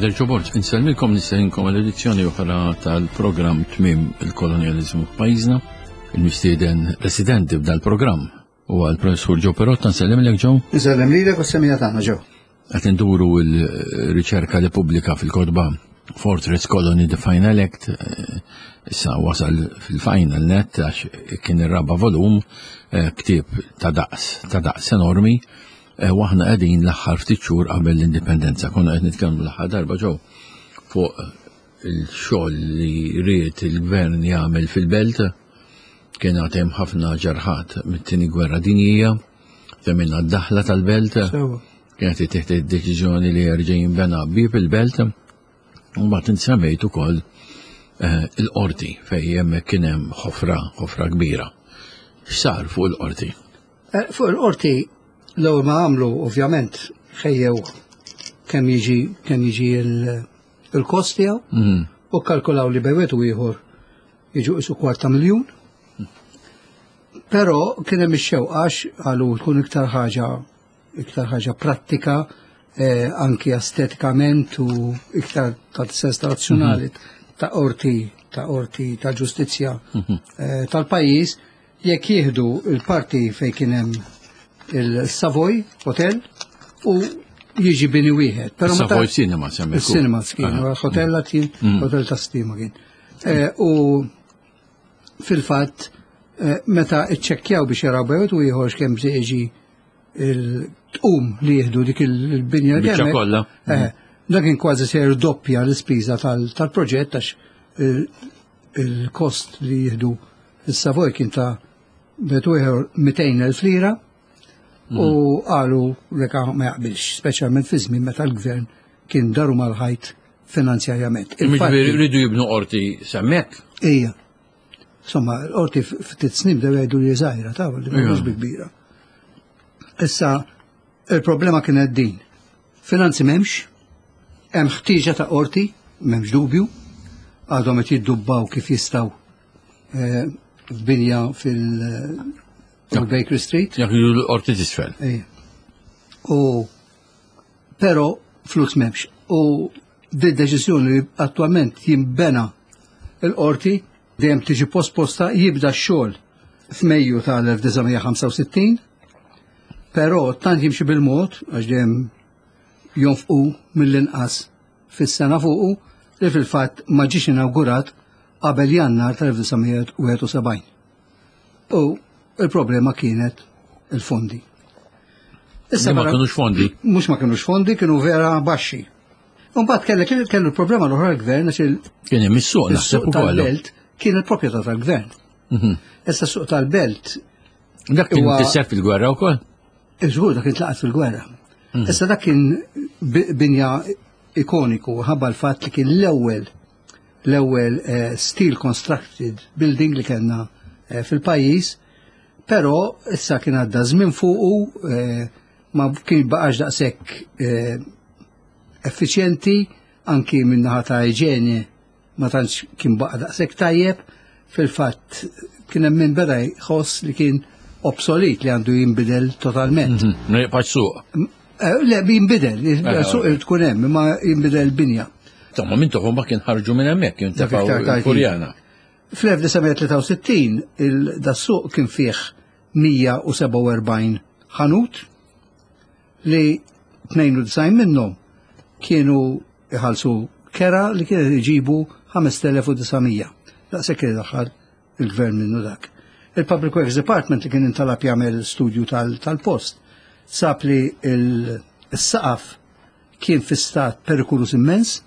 Father Ġobort, insellmilkom nista'inkom l-edizzjoni oħra tal-programm Tmiem il-Kolonializmu f'pajjiżna. Il-mistieden residenti b'dal programm u għal-Professur Ġo Perotta, nsellem Ġo. Nsellem lilek u s-semija tagħna Ġo. Qed induru l-riċerka li pubblika fil-kodba Fortress Colony The Final Act, issa wasal fil-final net għax kien ir-raba volum, ktieb ta' daqs enormi, waħna qegħdin l-aħħar ftit xhur qabel l-indipendenza. Konna qed nitkellmu l-aħħar darba Ġo fuq il-xogħol li ried il-gvern jagħmel fil-belt. Kien hemm ħafna ġarħat mit-tieni gwerra dinjija, femminna d-daħla tal-belt, kienet tieħed id-deċiżjoni li jerġa' jinbena bib il-belt, u mbagħad insemmejt ukoll il-qorti fejn hemmhekk kien hemm ħofra kbira. X'sar fuq il-qorti? Fuq il-qorti l-ewwel ma għamlu ovvjament ħejjew kemm jiġi il-kost tiegħu u kkalkulaw li bejwet u ieħor jiġu qisu $250,000. Però kien hemm ix-xewqax qalu tkun iktar ħaġa prattika anki estetikament u iktar tal-sens tradizzjonali ta' qorti ta' ġustizzja tal-pajjiż jekk jieħdu il-parti fejn kien hemm il-Savoy Hotel u jiġi bini wieħed. Savoy Cinema semmek. Cinema kien, hotel latin, hotel ta' stima kien. U fil-fatt meta iċċekkjaw biex jaraw bejwet u ieħor kemm se jiġi il-tqum li jieħdu dik il-binja biċċa kollha. Dak kien kważi se jirdoppja l-ispiża tal-proġett għax il-kost li jieħdu is-Savoy kien ta' bejwet u ieħor 200,000 lira. U qalu reka ma jaqbilx, speċjalment fi żmien meta l-gvern kien daru mal-ħajt finanzjarjament. Rridu jibnu qorti semmek? Ija. Insomma, l-qorti ftit snin bdew jgħidu li żgħira taw li mhux kbira. Issa il-problema kienet din. Finanzi m'hemmx, hemm ħtieġa ta' qorti, m'hemmx dubju, għadhom qed jiddubbaw kif jistgħu f'binja Bakery Street. Jak l-qorti tisfel. Pero flus memx. U d-deċizjoni li attualment jimbena l-qorti dejjem tiġi posposta jibda x-xogħol f'Mejju tal-1965, però tant jimxi bil-mod għax dejjem jonfqu mill-inqas fis-sena fuqu li fil-fatt ma ġiex inawgurat qabel Jannar tal-1971. U il-problema kienet il-fondi. Issa ma kienux fondi? Mhux ma kienux fondi, kienu vera baxxi. Mbagħad kellu l-problema l-oħra l-gvern għax kien hemm is-suq naħseb ukoll. Tal-belt kien il-proprjetà tal-gvern. Issa suq tal-belt. Dak kien tisseħ fil-gwerra wkoll? Iżgur dak intlaqat fil-gwerra. Issa dak kien binja ikoniku ħabba l-fatt li kien l-ewwel steel constructed building li kellna fil-pajjiż. Pero issa kien għadda żmien fuqu ma kien baqax daqshekk effiċjenti anki min-naħa ta' iġene ma tantx kien baqa' daqshekk tajjeb. Fil-fatt kien hemm min beda jħoss li kien obsolit li għandu jinbidel totalment. Ma jibqax suq. Le jinbidel, suq tkun hemm ma jinbidel binja. Tomma minn toħom ma kien ħarġu minn hemmhekk kien tefgħu Furjana. Fl-1963 il-dassuq kien fih 147 ħanut li 92 minnhom kienu iħallsu kera li kienu iġibu 5,900. Daqshekk kien daħħal il-gvern minnu dak. Il-Public Works Department li kien intalab jagħmel studju tal-post sab li s-saqaf kien fi stat perikulus immens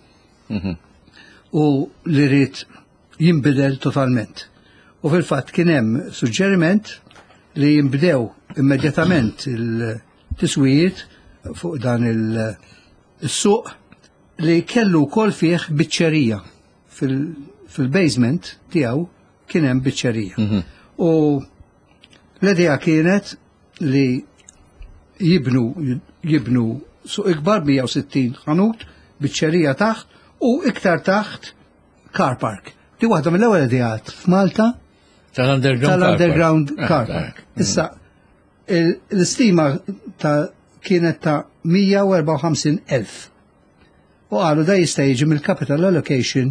u li rrid jinbidel totalment. U fil-fatt kien hemm suġġeriment li jinbdew immedjatament il-tiswijiet fuq dan il-suq li kellu wkoll fih biċċerija fil-basement tiegħu kien hemm biċċerija. U l-idea kienet li jibnu suq ikbar 160 ħanut biċċerija taħt u iktar taħt car park. Di waħda mill-ewwel idejat f'Malta tal-underground car park. Issa l-istima kienet ta' 154,000. U qalu da jista' jiġi mill-capital allocation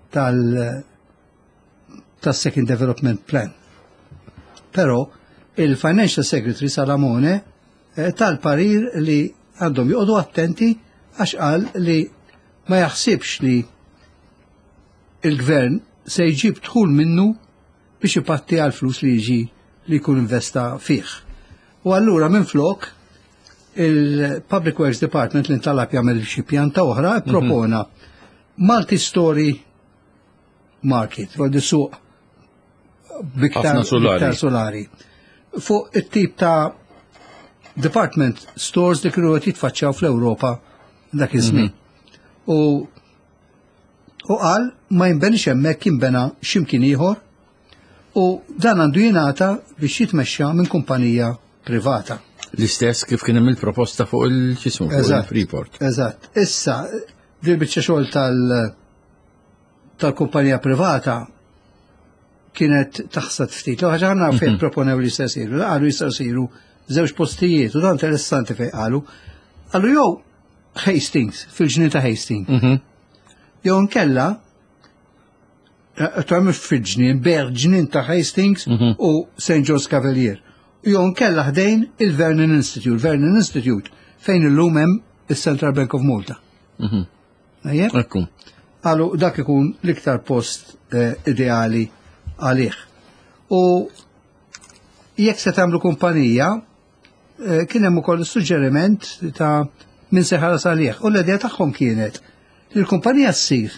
tas-Second Development Plan. Però il-Financial Secretary Salamone tal-parir li għandhom joqogħdu attenti għax qal li ma jaħsibx li il-gvern se jġib dħul minnu biex ipatti għal flus li jiġi li jkun investa fih. U allura minn flok il-Public Works Department li ntalab jagħmel xi pjanta oħra propona multi-story market, għal suq biktar solari. Fuq it-tip ta' department stores li kienu għet jitfaċċaw fl-Ewropa dak iż-żmien. U qal ma jinbenix hemmhekk jinbena x'imkien ieħor u dan għandu jingħata biex jitmexxa minn kumpanija privata. L-istess kif kien hemm il-proposta fuq il-ġismu fuq il-Freeport. Eżatt. Issa dil biċċa xogħol tal-kumpanija privata kienet taħsad ftit. Ħaġa ħana fejn proponew li jista' jsiru, qalu jista' jsiru żewġ postijiet u dan interessanti fejn qalu. Qalu jew Hastings, fil-ġnien ta' Hastings. Jew nkella tagħmel fil-ġnien, beħ ġnien ta' Hastings u St. George Cavalier. Jew nkella ħdejn il-Vernon Institute. Vernon Institute fejn illum hemm is-Central Bank of Malta. Ekku. Qalu dak ikun l-iktar post ideali għalih. U jekk se tagħmlu kumpanija, kien hemm ukoll suġġeriment ta' min se ħaras għalih. U l-idea tagħhom kienet li l-kumpanija ssir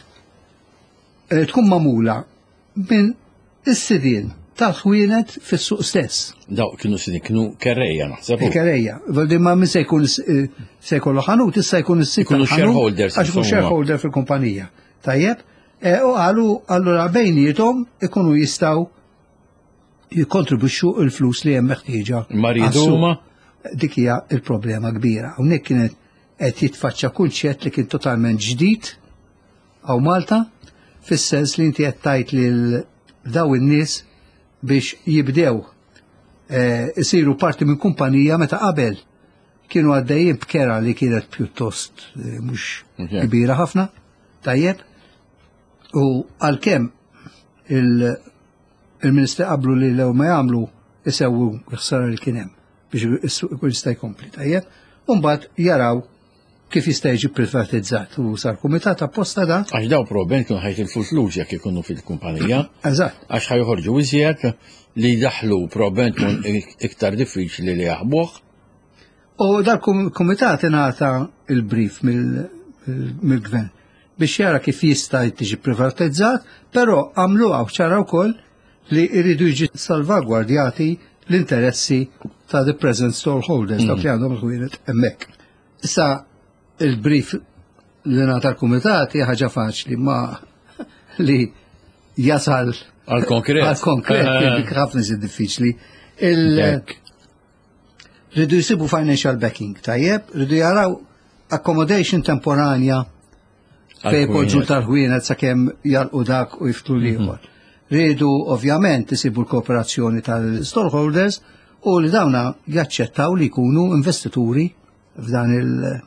tkun magħmula minn is-sidien tal-ħwienet fis-suq stess. Daw kienu sidien, kienu kerrejja naħseb. Kerrejja. Valdi ma min se jkun se jkollu ħanut, issa jkun is-sit shareholders. Għax ikun shareholder fil-kumpanija. Tajjeb? U għalu allura bejnietom ikunu jistaw jikontribuxxu il-flus li hemm meħtieġa. Mariduma dik hija il-problema kbira. Hawnhekk kienet qed jitfaċċa kunċett li kien totalment ġdid għaw Malta, fis-sens li inti qed tajt lil daw in-nies biex jibdew isiru parti minn kumpanija meta qabel kienu għaddejjin b'kera li kienet pjuttost mhux kbira ħafna. Tajjeb? U għalkemm il-Ministri qablu li lew ma jagħmlu isewwu l-ħsara li kien hemm biex is-suq ikun jista' jkompli. Tajjeb? U mbagħad jaraw kif jista' jiġi privatizzat u sar kumitat apposta da. Għax daw probabbilment kienu ħajtilfu flus jekk ikunu fil-kumpanija. Eżatt. Għax ħajħorġu iżjed li daħlu probabbilment iktar diffiċli li jaħbuh. U dal-kumitat ingħata il-brief mill-gvern biex jara kif jista' tiġi privatizzat, però għamluha ċara wkoll li jridu jiġi salvagwardjati l-interessi ta' the present storeholders dak li għandhom il-ħwienet hemmhekk. Issa il-brief li ngħata l-kumitat hija ħaġa faċli ma li jasal għal-konkret. Għal-konkret ħafna iżjed diffiċli. Rridu jsibu financial backing, tajjeb, rridu jaraw accommodation temporanja fej poġġu tal-ħwienet sakemm jalqu dak u jiftu liħor. Rridu ovvjament isibu l-kooperazzjoni tal-storeholders u li dawna jaċċettaw li jkunu investituri f'dan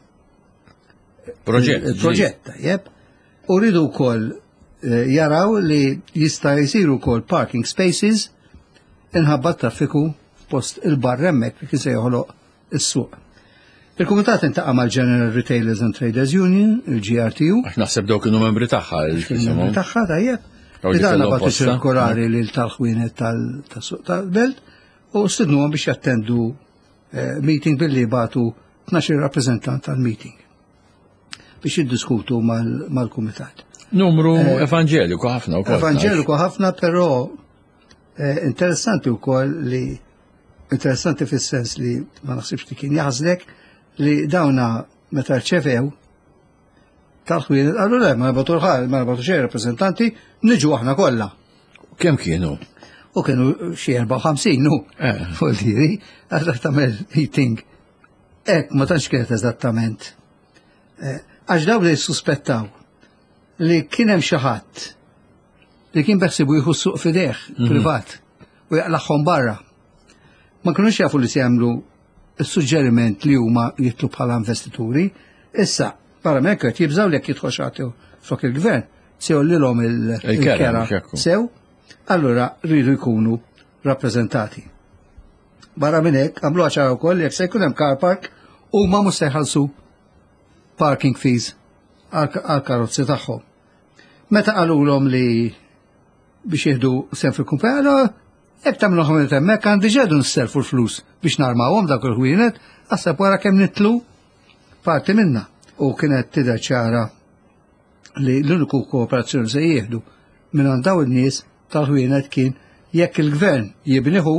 il-proġett. Tajjeb. U rridu wkoll jaraw li jista' jsiru wkoll parking spaces inħabba traffiku post il-barra hemmhekk li kien se joħloq is-suq. Il-Kumitat intaqa' mal-General Retailers and Traders Union, il-GRTU. Għax naħseb dawk kienu membri tagħha. Membri tagħha tajjeb. Li dan bagħtu ċirkolari lil tal-ħwienet tas-suq tal-belt u stidnuhom biex jattendu meeting billi bagħtu 12 rappreżentant tal-meeting biex jiddiskutu mal-Kumitat. Numru evangeliku ħafna wkoll. Evangeliku ħafna, però interessanti wkoll li interessanti fis-sens li ma naħsibx li kien jaħżlek li dawna meta rċevew tal-ħwienet qalu le ma nabgħatu xejn rappreżentanti niġu aħna kollha. Kemm kienu? U kienu xi 54 nu. Fuq-diri għax tagħmel meeting. Hekk ma tantx kienet eżattament. Għax dawn li suspettaw li kien hemm xi ħadd li kien beħsibu jieħu s-suq f'idejh privat u jaqlaħħom barra. Ma kinux jafu li se jagħmlu il-suġġeriment li huma jitlu bħala investituri, issa Barra minn hekk jibżaw li jekk jidħol xagħti flok il-gvern, sew lilhom il-kera sew, allura rridu jkunu rappreżentati. Barra minn hekk għamluha ċara wkoll jekk se jkun hemm car park huma mhux se jħallsu parking fees għal-karozzi tagħhom. Meta qalulhom li biex jieħdu sem fil-kumpanja, jekk tagħmluhom hemmhekk għandi ġedu nselfu l-flus biex narmawhom dak il-ħwienet, għasab wara kemm nitlu parti minna. U kienet tidher ċara li l-uniku kooperazzjoni se jieħdu minn dawn in-nies tal-ħwienet kien jekk il-gvern jibniħu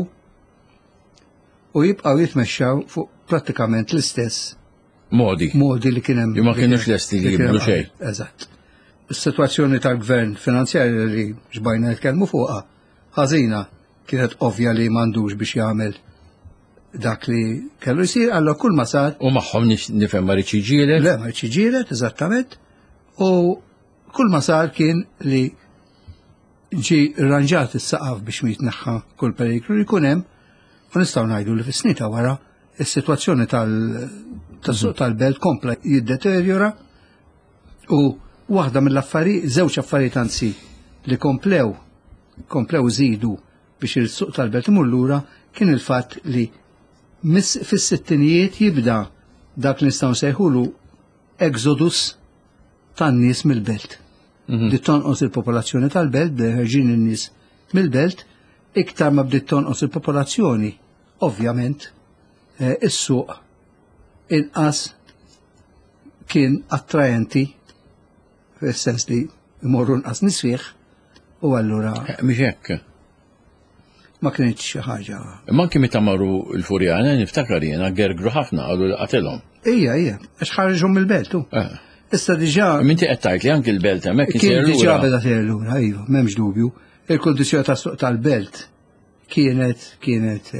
u jibqgħu jitmexxaw fuq prattikament l-istess modi li kien hemm. Ma kienux lesti li jibnu xejn. Eżatt. Is-sitwazzjoni tal-gvern finanzjarja li ġbajna nitkellmu fuqha ħażina kienet ovvja li m'għandux biex jagħmel dak li kellu jsir, allora kull ma sar. U magħhom nifhem ma rridx jiġieled? Le, ma rridx jiġieled, eżattament. U kull ma sar kien li ġi rranġat is-saqaf biex ma jitneħħa kull periklu li jkun hemm, u nistgħu ngħidu li fis-snin ta' wara is-sitwazzjoni tas-suq tal-belt kompla jiddeteriora u waħda mill-affarijiet, żewġ affarijiet anzi li komplew żidu biex il-suq tal-belt imur lura kien il-fatt li fis-sittinijiet jibda dak li nistgħu nsejħulu exodus tan-nies mill-belt. Li tonqos il-popolazzjoni tal-belt b'ħerġin in-nies mill-belt, iktar ma bdiet tonqos il-popolazzjoni, ovvjament is-suq inqas kien attrajenti fis-sens li jmorru nqas nies fih u allura mhix hekk. Ma kienx xi ħaġa. Imma kien meta marru l-Furjana niftakar jiena gergru ħafna qalu qatilhom. Ija, għax ħarġhom mill-belt hu. Issa diġà. Minti qed tgħid li anke l-belt hemmhekk kien diġà beda tgħid lura, iva, m'hemmx dubju. Il-kundizzjoni tas-suq tal-belt kienet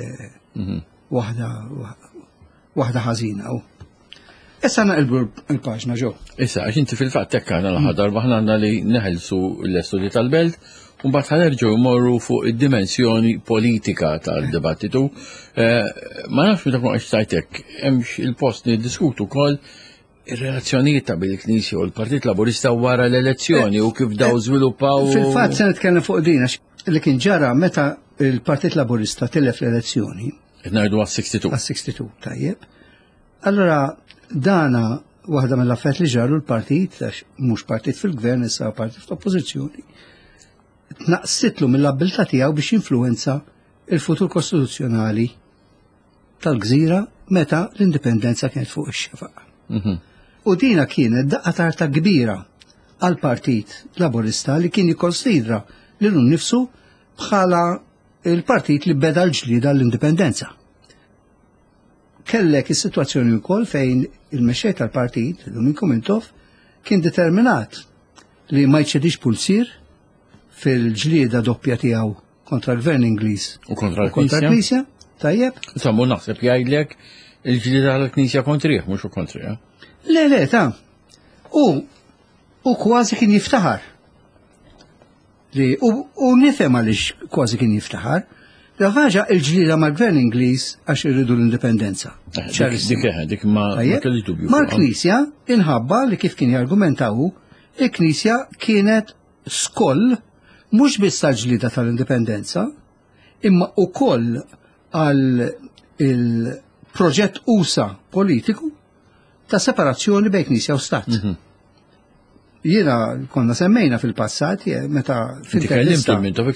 waħda ħażina. Issa naqilbu l-paġna ġew. Issa għax inti fil-fatt hekk għandna l-aħħar darba ħna li neħelsu l-estudji tal-belt u mbagħad ħanerġgħu jmorru fuq id-dimensjoni politika tal-dibattitu. Ma nafx meta qed tajtek hemmx il-post niddiskutu wkoll ir-relazzjonijiet ta' bil-Knisja u l-Partit Laburista wara l-elezzjoni u kif daw żviluppaw. Fil-fatt se nitkellem fuq din li kien ġara meta il-Partit Laburista tilef l-elezzjoni. Qed ngħidu għas-62. Għas-62, tajjeb. Allura dana waħda mill-affarijiet li ġaru l-partit, għax mhux partit fil-gvern issa partit fl-oppożizzjoni, tnaqsitlu mill-abilità tiegħu biex jinfluwenza il-futur kostituzzjonali tal-Gżira meta l-indipendenza kienet fuq ix-xefaq. U dina kienet daqqa tarta kbira għal-Partit Laburista li kien jikkonsidra lilu nnifsu bħala il-partit li beda l-ġlida l-indipendenza. Kellek is-sitwazzjoni wkoll fejn il-mexxej tal-partit, Lumin Kumintov, kien determinat li ma jċedix pulsir fil-ġlieda doppja tiegħu kontra l-Gvern Ingliż u kontra l-Knisja. Tajjeb. Insomma, naħseb jgħidlek il-ġlieda tal-Knisja kontrih, mhux u kontrih. Le, ta' u kważi kien jiftaħar. U nifhem għaliex kważi kien jiftaħar. Ħaġa il-ġlida mal-Gvern Ingliż għax irridu l-indipendenza. Dik ma kelli dubju. Mal-Knisja inħabba li kif kien jargumentaw, il-Knisja kienet skoll mhux biss tal-ġlida tal-indipendenza, imma wkoll għal il-proġett usa politiku ta' separazzjoni bejn Knisja u Stat. Jiena konna semmejna fil-passat meta fil-intervista.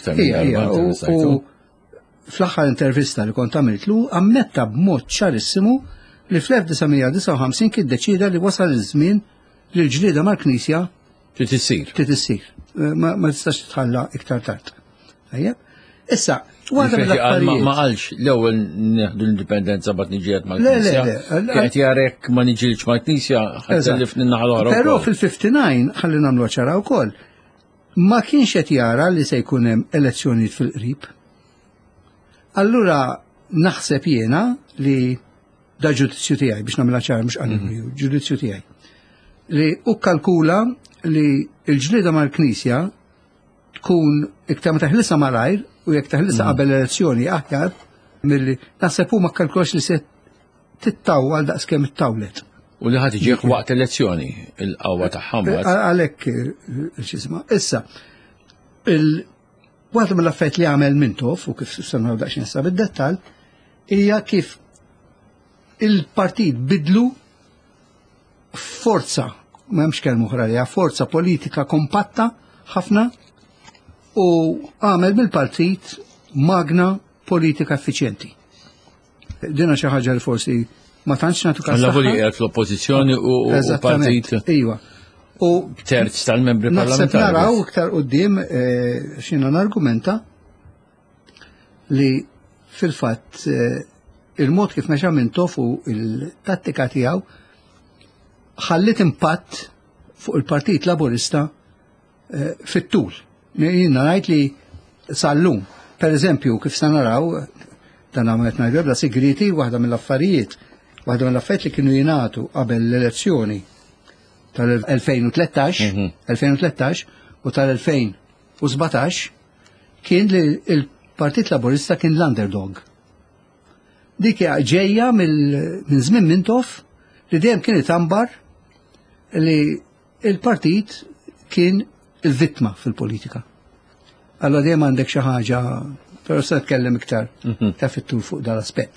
Fl-aħħar intervista li kont għamiltlu ammetta b'mod ċarissimu li fl-1959 kien deċida li wasal iż-żmien li l-ġlieda mal-Knisja trid issir. Ma tistax titħalla iktar tard. Issa, waħda mill-affarijiet. Ma qalx l-ewwel neħdu l-indipendenza bad niġiet mal-Knisja. Qed jarek ma niġilx mal-Knisja ħadd telifni n-naħa l-oħra. Però fil-59 ħalli nagħmlu ċara wkoll. Ma kienx qed jara li se jkun hemm elezzjonijiet fil-qrib. Allura naħseb jiena li da ġudizzju tiegħi biex nagħmilha ċara mhux qallu ġudizzju tiegħi li ukkalkula li l-ġlieda mal-Knisja tkun iktar ma teħlisa malajr u jekk teħlisa qabel elezzjoni aħjar milli naħseb huma kkalkulax li se tittaw għal daqskemm ittawlet. U li ħad iġieħ waqt elezzjoni il-qawwa tagħhom. Għalhekk x'isma' issa waħda mill-affarijiet li għamel Mintoff u kif semmew daqsxejn sa bid-dettall hija kif il-partit bidlu forza, m'hemmx kelma oħra li forza politika kompatta ħafna u għamel mill-partit magna politika effiċjenti. Dina xi ħaġa li forsi ma tantx nagħtu każ. Għallu li qiegħed fl-oppożizzjoni u partit. Iva. U terz tal-membri parlamentari. Naħseb naraw iktar quddiem x'inha nargumenta li fil-fatt il-mod kif mexa Mintoff u il-tattika tiegħu ħallit impatt fuq il-Partit Laburista fit-tul. Jiena ngħid li sal-lum, pereżempju kif se naraw dan għamet ngħidu sigriti waħda mill-affarijiet li kienu jingħatu qabel l-elezzjoni tal-2013 u tal-2017 kien li il-Partit Laburista kien l-underdog. Dik ġejja minn żmien Mintoff li dejjem kien itambar li il-partit kien il-vittma fil-politika. Allora dejjem għandek xi ħaġa, però se nitkellem iktar ta' fit-tul fuq dal-aspett.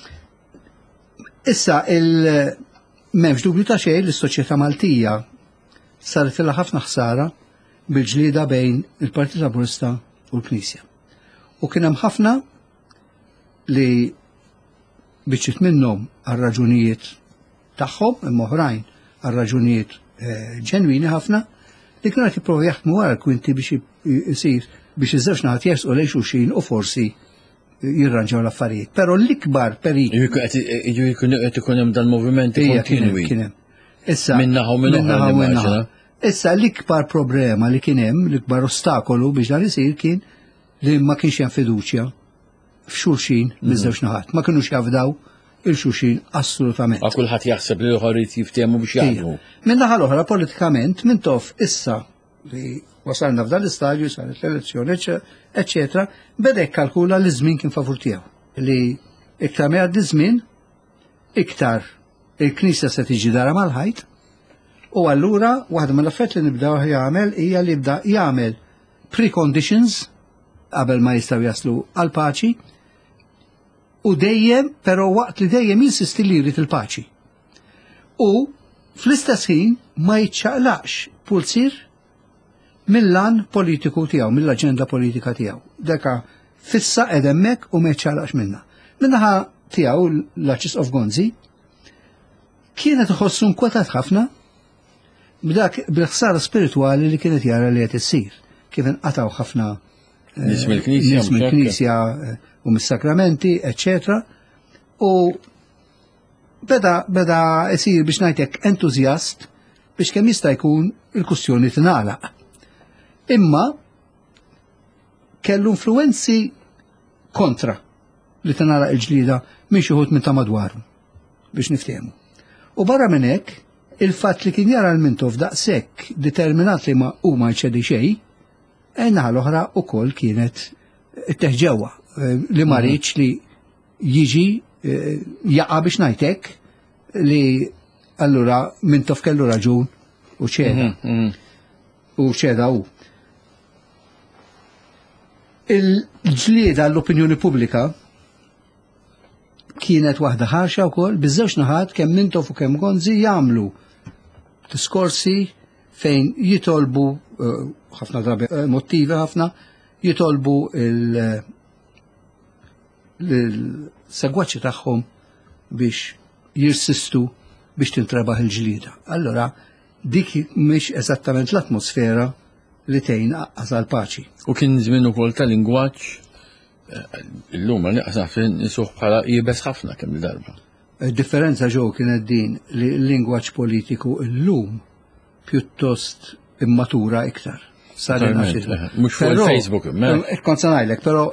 Issa m'hemmx dubju ta' xejn li s-soċjetà Maltija saret ilha ħafna ħsara bil-ġlieda bejn il-Partit Laburista u l-Knisja. U kien hemm ħafna li biċċiet minnhom għal raġunijiet tagħhom imma oħrajn għal raġunijiet ġenwini ħafna li kienu qed jippruvaw jaħdmu wara l-kwinti biex isir biex iż-żewġ naħat jersqu lejn xulxin u forsi jirranġaw l-affarijiet. Però l-ikbar periklu. Qed ikun hemm dal-movimenti kontinwi. Issa minnaħa u minnaħa. Issa l-ikbar problema li kien hemm, l-ikbar ostakolu biex dan isir kien li ma kienx hemm fiduċja f'xulxin miż-żewġ naħat. Ma kinux jafdaw il-xulxin assolutament. Ma kulħadd jaħseb li l-oħra jiftehmu biex jaħdmu. Min-naħa l-oħra politikament Mintoff issa li wasalna f'dan l-istadju saret l-elezzjoni, eċċetera, beda jikkalkula li żmien kien favur tiegħu. Li iktar ma jgħaddi żmien, iktar il-Knisja se tiġi dara mal-ħajt, u allura waħda mill-affarijiet li nibdew jagħmel hija li jibda jagħmel preconditions qabel ma jistgħu jaslu għal paċi u dejjem, però waqt li dejjem jinsisti li jrid il-paċi. U fl-istess ħin ma jiċċaqlaqx pulsir mill-lan politiku tiegħu, mill-aġenda politika tiegħu. Deka fissa qed hemmhekk u ma jiċċaqlaqx minnha. Minnaħa tiegħu l-Arċis of Gonzi kienet iħossu nkwetat ħafna b'dak bil-ħsara spiritwali li kienet jara li qed issir. Kif inqataw ħafna nies mill-Knisja u mis-sakramenti, eccetera. U beda isir biex ngħidlek entużjast biex kemm jista' jkun il-kwistjoni tingħalaq. Imma kellu influenzi kontra li tingħalaq il-ġlieda minn xi wħud minn ta' madwaru biex niftehmu. U barra minn hekk, il-fatt li kien jara l-Mintoff daqshekk determinat li ma huma jċedi xejn, naħa l-oħra wkoll kienet teħġewwa li ma rridx li jiġi jaqa' biex ngħidlek li allura Mintoff kellu raġun u ċeda. U ċeda hu. Il-ġlieda l-opinjoni pubblika kienet waħda ħarxa wkoll biż-żewġ naħat kemm Mintoff u kemm Gonzi jagħmlu diskorsi fejn jitolbu ħafna drabi mottivi ħafna jitolbu l-segwaċi tagħhom biex jirsistu biex tintrebaħ il-ġlieda. Allora dik mhix eżattament l-atmosfera li tgħin għal paċi. U kien żmien ukoll ta' lingwaġġ illum naqsaf nisuh bħala jibes ħafna kemm darba. Differenza ġew kienet din li l-lingwaġġ politiku llum pjuttost immatura iktar. Mhux fuq il-Facebook. Kont se ngħidlek, però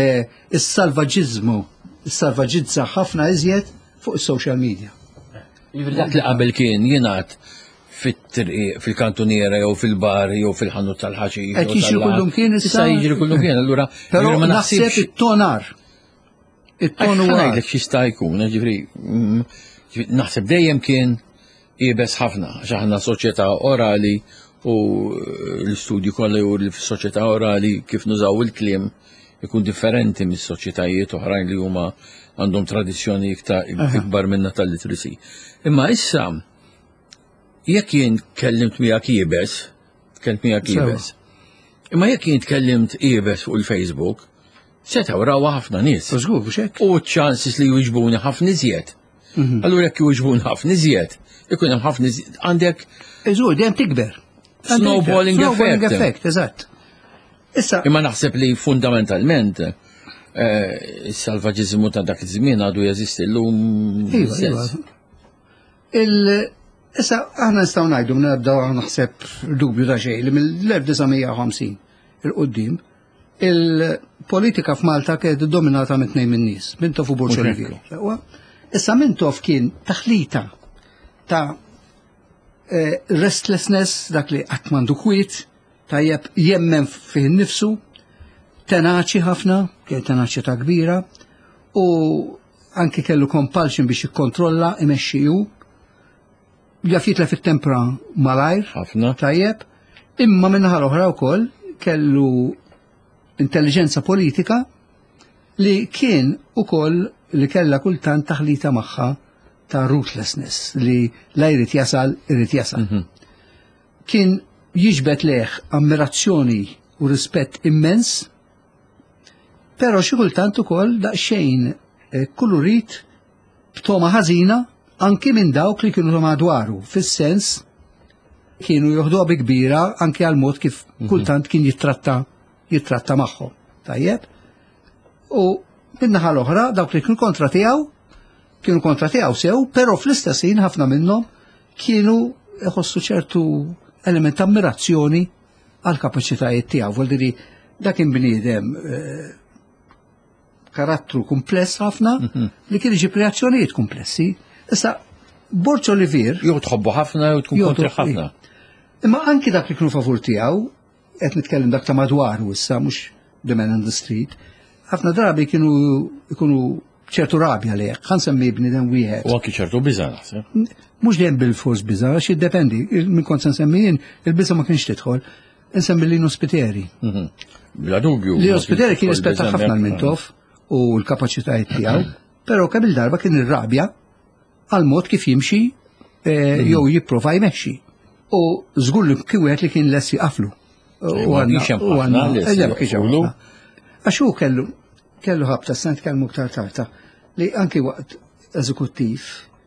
is-salvaġġizza ħafna iżjed fuq is-social media. Dak li qabel kien jingħad fil-kantuniera jew fil-bar jew fil-ħanut tal-ħaxix. Qed jiġri kullum kien issa jiġri kullum kien, allura però naħseb it-tonar. It-ton huwa ngħidlek x'jista' jkun, ġifri naħseb dejjem kien Ibes ħafna, għax aħna soċjetà orali u l-istudju kollha juri li fis-soċjetà orali kif nużaw il-kliem ikun differenti mis-soċjetajiet oħrajn li huma għandhom tradizzjoni ikbar minna tal-literacy. Imma issa jekk jien kellimt miegħek ibes, imma jekk jien tkellimt ibes fuq il-Facebook, setaw rawa ħafna nies. Żgur biex hekk. U ċansis li jwiġbuni ħafna iżjed. Allura jekk jwiġbuni ħafna iżjed, ikun hemm ħafna iżjed għandek Żgur dejjem tikber. snowballing effect. Eżatt. Issa Imma naħseb li fundamentalment is-salvaġiżmu ta' dak iż-żmien għadu jeżisti llum. Issa aħna nistgħu ngħidu nibdew naħseb dubju ta' xejn li mill-1950 il-qudiem il-politika f'Malta kienet dominata minn tnejn min-nies, Mintoff u Burġ Olivier. Issa Mintoff kien taħlita ta' restlessness, dak li qatt m'għandu kwiet, tajjeb jemmen fih nifsu, tenaċi ħafna, kien tenaċi ta' kbira, u anki kellu compulsion biex jikkontrolla imexxiju, jaf jitla fit-tempra malajr, Ħafna. tajjeb, imma minnaħa l-oħra wkoll kellu intelligenza politika li kien ukoll li kella kultant taħlita magħha ta' ruthlessness li la jrid jasal, irid jasal. Kien jiġbed leħ ammirazzjoni u rispett immens, però xi kultant ukoll daqsxejn kulurit b'toma ħażina anki minn dawk li kienu madwaru, fis-sens kienu joħduha bi kbira anki għal mod kif kultant kien jitratta magħhom. Tajjeb? U min-naħa l-oħra dawk li kienu kontra tiegħu sew, però fl-istess ħin ħafna minnhom kienu iħossu ċertu element ta' ammirazzjoni għal kapaċitajiet tiegħu. Vuol dak kien bniedem karattru kumpless ħafna li kien iġib reazzjonijiet komplessi. Issa Burġ Olivier Jew tħobbu ħafna jew tkun kontra ħafna. Imma anki dak li kienu favur tiegħu, qed nitkellem dak ta' madwaru issa mhux the man in the street, ħafna drabi kienu jkunu ċertu rabja li hekk, ħansemmi bniedem wieħed. U anki ċertu biża' naħseb. Mhux dejjem bil-fors biża' għax jiddependi, minn kont se nsemmi jien il-biża' ma kienx tidħol, insemmi Lino Spiteri. Bla dubju. Lino Spiteri kien rispetta ħafna l-Mintoff u l-kapaċitajiet tiegħu, però kemm il-darba kien ir-rabja għal mod kif jimxi jew jipprova jmexxi. U żgur li kien wieħed li kien lessi qaflu. Għax hu kellu ħabta s-sant kelmu ktar tarta li anki waqt eżekuttiv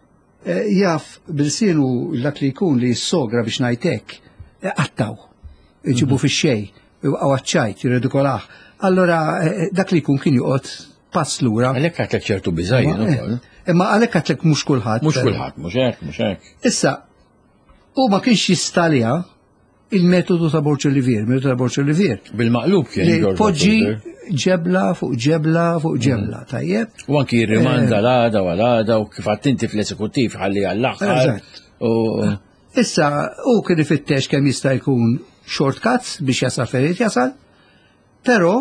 jaf bil-sienu dak li jkun li s-sogra biex ngħidlek qattaw, iġibu fix-xej, għawaċċajt, jirredikolaħ. Allora dak li jkun kien joqgħod pass lura. Għalhekk għatlek ċertu biżajjin ukoll. Imma għalhekk għatlek mhux kulħadd. Mhux kulħadd, mhux hekk. Issa, u ma kienx jistalja il-metodu ta' Burġ Olivier, Bil-maqlub kien. li poġġi ġebla fuq ġebla fuq ġebla, tajjeb. U anki jirrimanda l-għada u l-għada u kif għattinti fl-esekuttiv ħalli għall-aħħar. Issa, u kien ifittex kemm jista' jkun shortcuts biex jasal ferit jasal, però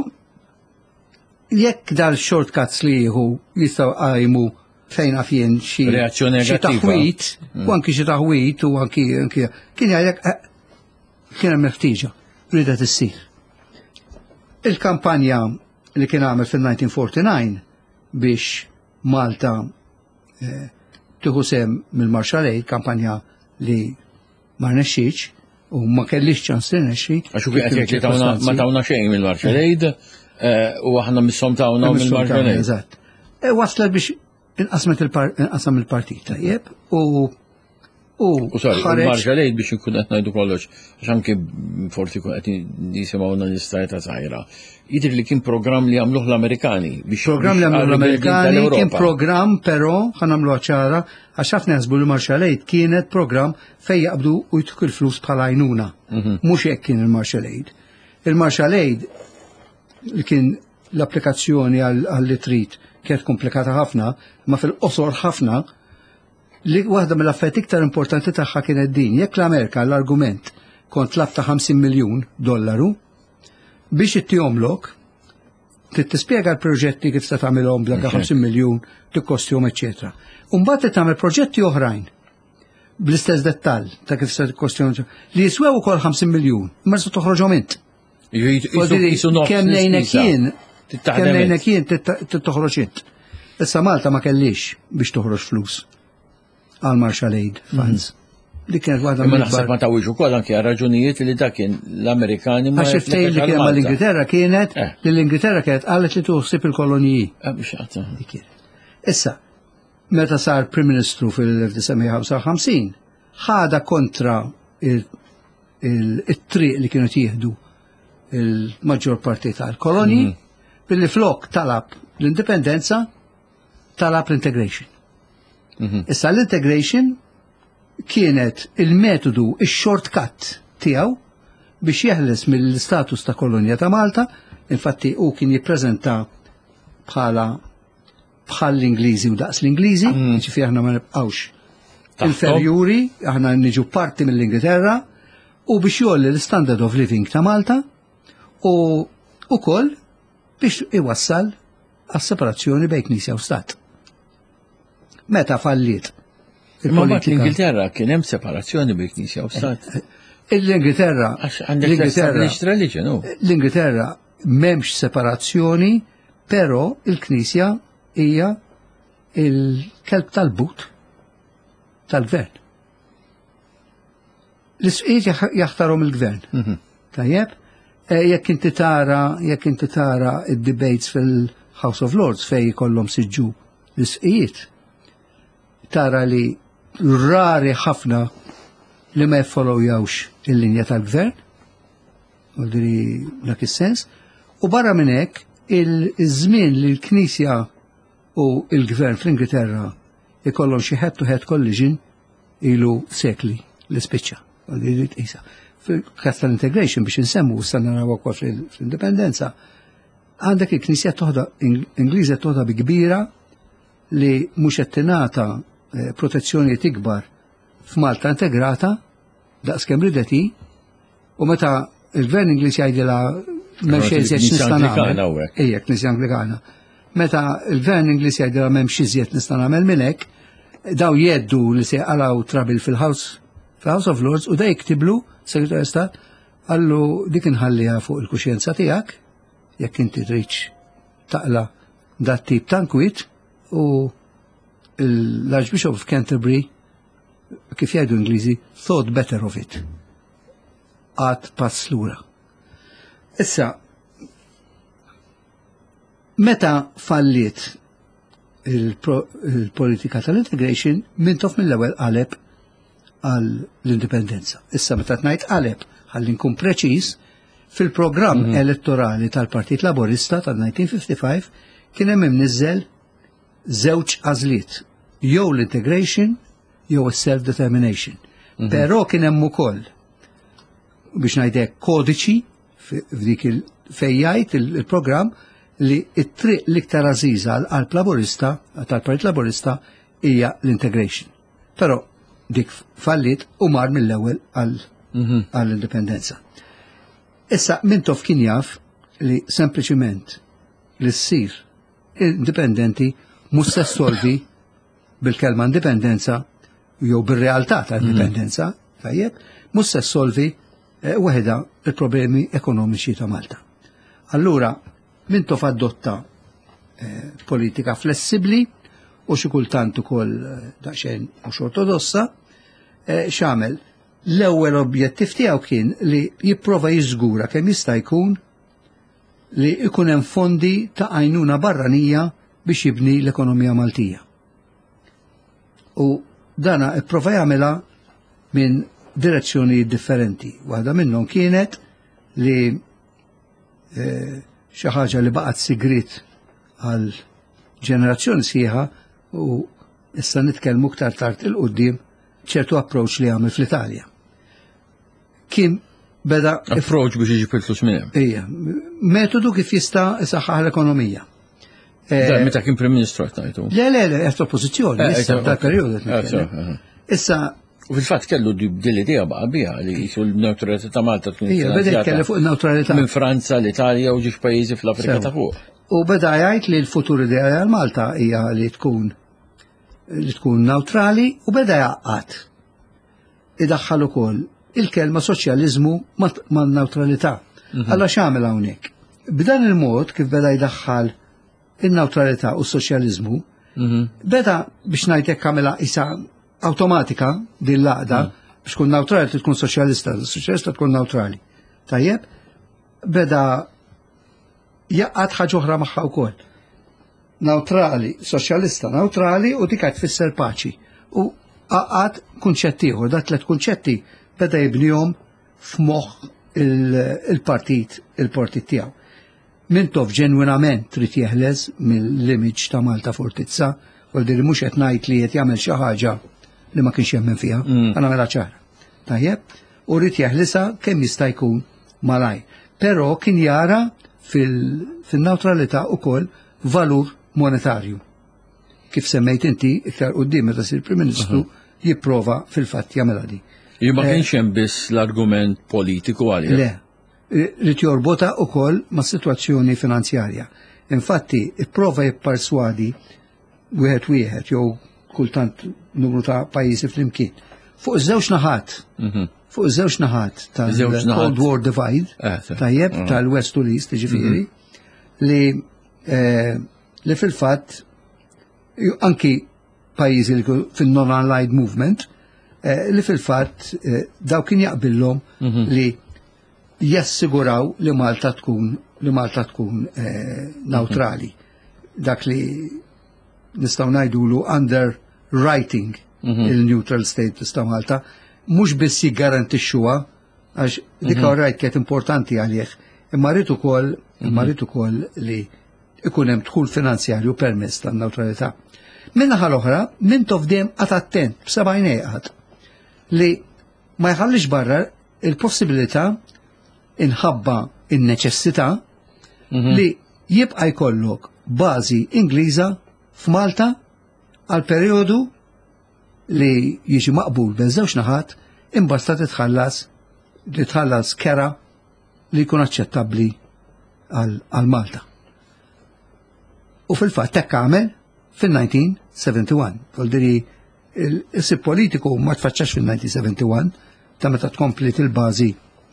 jekk dal-shortcuts li jieħu jistgħu qajmu fejn għafjen xi taħwit, u anki xi taħwit, u anki kien jgħidlek kien hemm meħtieġa rida tissir. Il-kampanja li kien għamel fil-1949 biex Malta tieħu sem mill-Marshall Aid, kampanja li ma rnexxietx u ma kellix ċans li rnexxi. Għax kien qed ma tawna xejn mill-Marshall Aid u aħna missom tawna mill-Marshall Aid. Eżatt. Waslet biex inqasam il-partit tajjeb u il-Marshall Aid biex nkun qed ngħidu kollox, għax anke forsi qed nisimgħuna l-istajt ta' żgħira. Jidher li kien programm li għamluh l-Amerikani biex programm li għamluh l-Amerikani kien programm però ħanamlu ċara għax ħafna jaħsbu li Marshall Aid kienet programm fejn jaqbdu u jtuk il-flus bħala għajnuna. Mhux hekk kien il-Marshall Aid. Il-Marshall Aid li kien l-applikazzjoni għall trid kienet komplikata ħafna, ma fil-qosor ħafna li waħda mill-affarijiet iktar importanti tagħha kienet din, jekk l-Amerika l-argument kont tlab ta' $50 miljun biex ittihomlok tispjega l-proġetti kif se tagħmilhom bla 50 miljun tikkostihom eċetera. U mbagħad tagħmel proġetti oħrajn bl-istess dettall ta' kif se kwestjoni li jiswew ukoll 50 miljun, imma se toħroġhom int. Kemm lejnek jien toħroġ int. Issa Malta ma kellix biex toħroġ flus għal Marshall Aid Funds. Li kienet waħda ma naħseb ma tawix ukoll anke għal raġunijiet li dak kien l-Amerikani ma għax il-ftehim li kien mal-Ingilterra kienet li l-Ingilterra kienet qalet li tuħsib il-koloniji. Issa, meta sar Prim Ministru fil-1955, ħada kontra il-triq li kienu jieħdu il-maġġor parti tal-koloniji billi flok talab l-indipendenza talab l-integration. Issa l-integration kienet il-metodu, il-shortcut tiegħu biex jeħles mill-status ta' kolonja ta' Malta, infatti u kien jippreżenta bħal l-Ingliżi u daqs l-Ingliżi, ġifieri aħna ma nibqgħux inferjuri, aħna niġu parti mill-Ingilterra u biex jolli l-standard of living ta' Malta u ukoll biex iwassal għas-separazzjoni bejn Knisja u Stat. Meta falliet l-Ingilterra kien hemm separazzjoni bejn Knisja u Stat. L-Ingilterra m'hemmx separazzjoni, però il-Knisja hija il-kelb tal-but tal-gvern. L-isqiet jaħtarhom il-gvern. Tajjeb, jekk inti tara id-debates fil-House of Lords fejn jkollhom siġġu l-isqiet, tara li rari ħafna li ma jaffollowjawx il-linja tal-gvern, u diri dak is-sens, u barra minn hekk il-żmien li l-Knisja u l-gvern fl-Ingilterra ikollhom xi head-to-head collision ilu sekli l-ispiċċa. Fil-każ tal-integration biex insemmu issa naraw ukoll fl-indipendenza, għandek il-Knisja Ingliża toħda bi kbira li mhux qed tingħata protezzjoni tikbar f'Malta integrata daqs kemm rideti u meta il-Gvern Ingliż jgħidilha m'hemmx iżjed nista' nagħmel. Ejja, Knisja Anglikana. Meta il-Gvern Ingliż jgħidilha m'hemmx iżjed nista' nagħmel minn hekk, daw jeddu li se jqalgħu trabil fil-House of Lords u da jiktiblu Segretarju Stat għallu dik inħalliha fuq il-kuxjenza tiegħek jekk inti tridx taqla dat tip tankwit u l-Archbishop of Canterbury, kif jgħidu Ingliżi, thought better of it. Għad pass lura. Issa, meta falliet il-politika tal-integration, mintof mill-ewwel qaleb għall-indipendenza. Issa meta ngħid qaleb ħalli nkun preċiż, fil-programm elettorali tal-Partit Laburista tal-1955 kien hemm imniżżel żewġ għażliet, jew l-integration jew self-determination. Però kien hemm ukoll biex ngħidlek kodiċi f'dik fejjajt il-programm li t-triq l-iktar għażiża għall-Laburista tal-Partit Laburista hija l-integration. Però dik fallit u mar mill-ewwel għall-indipendenza. Issa mintof kien jaf li sempliċiment li ssir indipendenti mhux se solvi bil-kelma indipendenza jew bir-realtà ta' indipendenza, tajjeb, mhux se solvi waħda il-problemi ekonomiċi ta' Malta. Allura mintof adotta politika flessibbli u xi kultant ukoll daqsxejn mhux ortodossa, x'għamel l-ewwel objettiv tiegħu kien li jipprova jiżgura kemm jista' jkun li jkun hemm fondi ta' għajnuna barranija biex jibni l-ekonomija Maltija. U dana ipprova jagħmilha minn direzzjoni differenti. Waħda minnhom kienet li xi ħaġa li baqgħet sigrit għal ġenerazzjoni sieħa u issa nitkellmu aktar tard il-qudiem ċertu approach li għamil fl-Italja. Kien beda approach biex iġib il-flus minn hemm. Ija, metodu kif jista' isaħħaħ l-ekonomija. Meta kien Prim Ministru tajtu. Le, qed oppożizzjoni issa ta' perjodu. Issa u fil-fatt kellu dil idea baqa' biha li jisu l-neutralità ta' Malta tkun beda jitkellem fuq in-neutralità minn Franza, l-Italja u ġiex pajjiżi fl-Afrika ta' fuq. U beda jgħid li l-futur ideali għal Malta hija li tkun neutrali u beda jaqqat idaħħal ukoll il-kelma soċjaliżmu man-neutralità. Alla x'għamel hawnhekk? B'dan il-mod kif beda jdaħħal in-neutralità u s-soċjaliżmu, beda biex ngħidlek għamilha isa awtomatika din l-għaqda biex tkun neutrali tkun soċjalista, soċjalista tkun neutrali. Tajjeb, beda jaqqad ħaġa oħra magħha wkoll. Neutrali, soċjalista neutrali u dik qed tfisser paċi. U għaqad kunċetti ieħor, dak tliet kunċetti beda jibnihom f'moħħ il-partit tiegħu. Mintof ġenwinament trid jeħles mill-image ta' Malta Fortizza, u li mhux qed ngħid li qed jagħmel xi ħaġa li ma kienx jemmen fiha, għana mela ċara. Tajjeb, u rrid jeħlisha kemm jista' jkun malaj. Però kien jara fil-neutralità ukoll valur monetarju. Kif semmejt inti iktar quddiem meta sir Prim Ministru jipprova fil-fatt jagħmilha di. Ma kienx hemm biss l-argument politiku għalih. Le, rrid jorbota ukoll ma' sitwazzjoni finanzjarja. Infatti, ipprova jipparswadi wieħed jew kultant numru ta' pajjiżi flimkien. Fuq iż-żewġ naħat tal-Cold War divide, tajjeb tal-West u l-East, ġifieri, li fil-fatt anki pajjiżi li fil-non-allied movement, li fil-fatt daw kien jaqbillhom li jassiguraw li Malta tkun neutrali. Dak li nistgħu ngħidulu underwriting il-neutral status ta' Malta, mhux biss jiggarantixxuha għax dik right kienet importanti għalih, imma rrid ukoll li ikun hemm dħul finanzjarju permezz tan-neutralità. Min-naħa l-oħra, Mintoff dejjem qatt attent b'sebgħin eqgħod li ma jħallix barra il-possibilità inħabba in-neċessità li jibqa' jkollok bażi Ingliża f'Malta għal perjodu li jiġi maqbul bejn żewġ naħat imbagħad titħallas kera li jkun aċċettabbli għal Malta. U fil-fatt hekk għamel fil-1971. Koldiri il-sib politiku ma tfaċċax fil-1971 ta' meta tkomplit il-bażi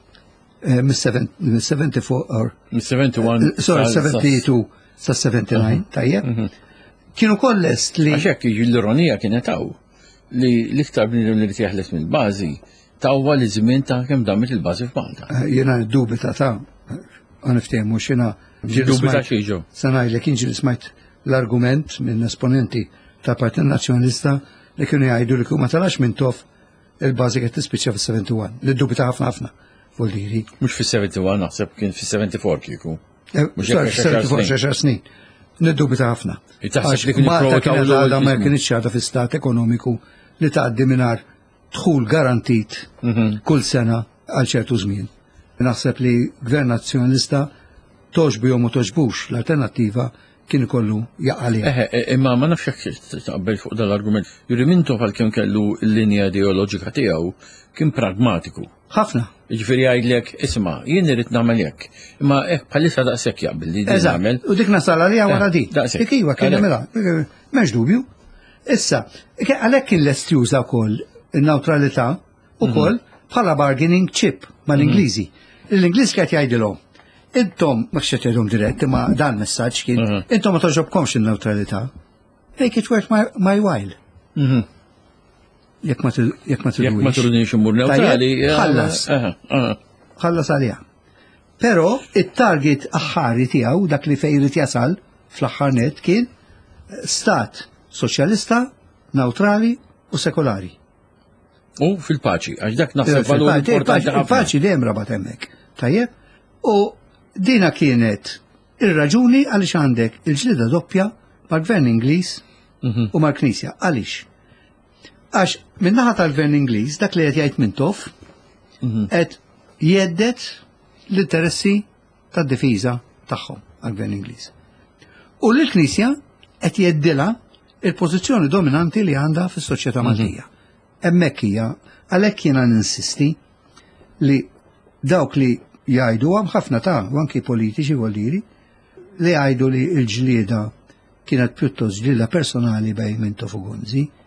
mis-71 72 sa' 79 tajjeb. Kienu kollest li. Għaxek l-ironija kienet taw li l-iktar li tjaħles mill-bażi tawwa li żmien ta' kemm damet il-bażi f'Malta. Jiena dubita ta' għaniftehmu x'ina dubita xieġu. Sanajlek inġi smajt l-argument minn esponenti ta' Partit Nazzjonalista li kienu jgħidu li ma talax Mintoff il-bażi qed tispiċċa fis-71. Li dubita ħafna voldiri. Mhux fis-71 naħseb kien fis-74 kieku. Mhux fis-74 snin. Niddubita ħafna. Malta kienet għadha ma kienx għadha fi stat ekonomiku li tgħaddi mingħajr dħul garantit kull sena għal ċertu żmien. Naħseb li gvern nazzjonalista toġbu jew ma toġbux l-alternattiva kien ikollu jaqalija. Imma ma nafx jekk taqbel fuq dal-argument. Juri Mintoff għalkemm kellu l-linja ideoloġika tiegħu kien pragmatiku. Ħafna. Jiġifieri jgħidlek, isma' jien irid nagħmel hekk. Imma bħalissa daqshekk jaqbel li nagħmel. U dik nasal għalija wara di. Dik iva kien nagħmilha. M'hemmx dubju. Issa, għalhekk kien lest juża wkoll in-newtralità ukoll bħala bargaining chip mal-Ingliżi. L-Ingliż qed jgħidilhom intom ma xċet jgħidhom dirett, imma dan messaġġ kien intom ma toġobkomx in-newtralità. Make it worth my while. Jekk ma trudniex imur neutrali. Ħallas għalija. Però it-target aħħari tiegħu dak li fejn irid jasal fl-aħħar net kien stat soċjalista, neutrali u sekolari. U fil-paċi, għax dak naħseb valur importanti ħafna. Il-paċi dejjem rabat hemmhekk. Tajjeb? U dina kienet ir-raġuni għaliex għandek il-ġlida doppja mal-Gvern Ingliż u mal-Knisja. Għaliex? Għax min-naħa tal-Gvern Ingliż dak li qed jgħid Mintoff qed jeddet l-interessi tad-difiża tagħhom għall-Gvern Ingliż. U l-Knisja qed jeddilha il-pożizzjoni dominanti li għandha fis-soċjetà Maltija. Hemmhekk hija għalhekk jiena ninsisti li dawk li jgħidu hemm ħafna ta' anki politiċi voldiri li jgħidu li l-ġlieda kienet pjuttost ġlieda personali bejn Mintoff u Gonzi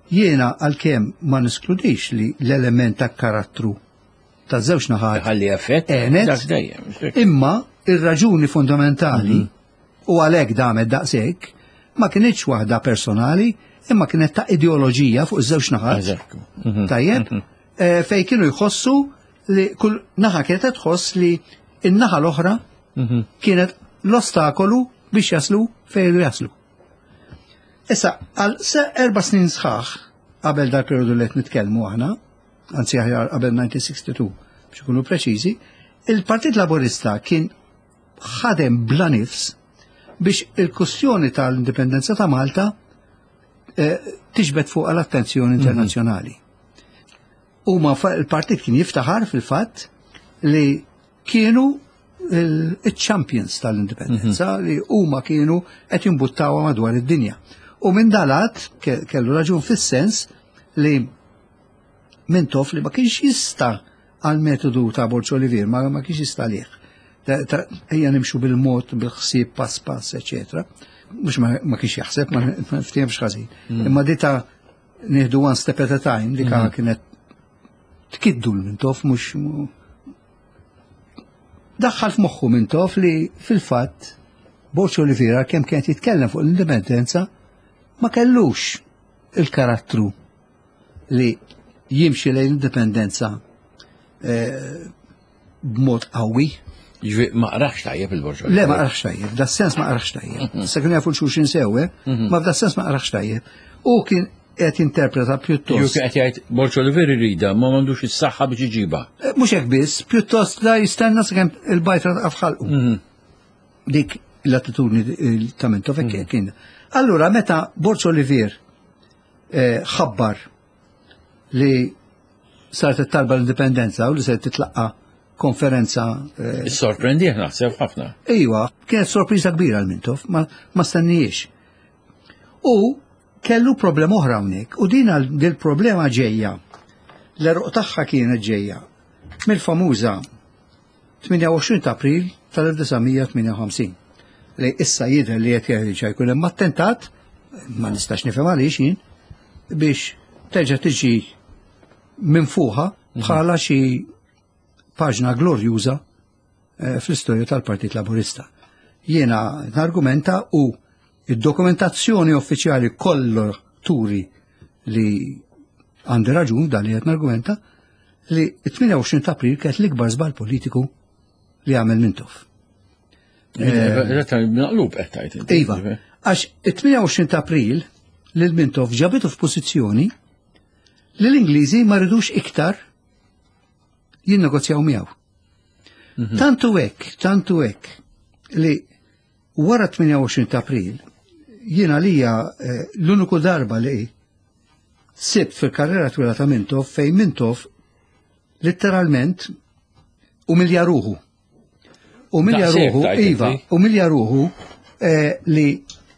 jiena għalkemm ma niskludix li l-element ta' karattru ta' żewġ naħat ħalli effett għenet, dak dejjem. imma ir-raġuni fundamentali u għalhekk damet daqshekk ma kienitx waħda personali, imma kienet ta' ideoloġija fuq iż-żewġ naħat. Eżattu. Tajjeb, fej kienu jħossu li kull naħa kienet tħoss li in-naħa l-oħra kienet l-ostakolu biex jaslu fejn jaslu. Issa, għal 4 snin sħaħ qabel dal periodu li qed nitkellmu aħna, anzi aħjar qabel 1962 biex ikunu preċiżi, il-Partit Laburista kien ħadem bla nifs biex il-kwestjoni tal-indipendenza ta' Malta tiġbed fuq l-attenzjoni internazzjonali. Huma il-partit kien jiftaħar fil-fatt li kienu il-champions tal-indipendenza li huma kienu qed jimbuttawa madwar id-dinja. U minn dalat kellu raġun fis-sens li Mintoff li ma kienx jista' għal metodu ta' Borġ Olivier, ma kienx jista' liħ. Ejja nimxu bil-mod, bil-ħsieb, pass, eccetera. Mux ma kienx jaħseb, ma ftihemx ħażin. Imma dita nieħdu one step at a time, li kienet tkiddu l-Mintoff mux daħħal f'moħħu Mintoff li fil-fatt Borġ Olivier kemm kienet jitkellem fuq l-indipendenza ma kellux il-karattru li jimxi lejn l-indipendenza b'mod qawwi. Ma qraħx tajjeb il-Borġ Olivier. Le ma qraħx tajjeb, da sens ma qraħx tajjeb. Issa kien jafu xulxin sewe, ma f'da sens ma qraħx tajjeb. U kien qed jinterpreta pjuttost. Ju qed jgħid Borġ Olivier irida, ma m'għandux is-saħħa biex iġiba. Mhux hekk biss, pjuttost la jistenna sakemm il-bajtra taqaf dik l-attitudni ta' Mintoff hekk kien. Allura meta Borġ Olivier ħabbar li saret talba l-indipendenza u li se titlaqqa konferenza. Sorprendi naħseb ħafna. Ejwa, kienet sorpriża kbira l-Mintoff, ma stennijiex. U kellu problema oħra hawnhekk, u din il-problema ġejja. L-eruq tagħha kienet ġejja mill-famuża 28 ta' April tal-1958. Li issa jidher li qed jerġa' jkun hemm attentat, ma nistax nifhem għaliex jien, biex terġa' tiġi minn fuqha bħala xi paġna glorjuża fl-istorja tal-Partit Laburista. Jiena nargumenta u id-dokumentazzjoni uffiċjali kollha turi li għandi raġun dan li qed nargumenta li 28 ta' April kienet l-ikbar żball politiku li għamel Mintoff. Naqlub qed tgħid. Iva, għax 28 ta' April lil Mintoff ġabitu f'pożizzjoni li l-Ingliżi ma rridux iktar jinnegozjaw miegħu. Tantu hekk li wara 28 ta' April jiena lija l-uniku darba li sibt fil-karriera twila ta' Mintoff fejn Mintoff letteralment umilja ruħu. Umilja ruħu li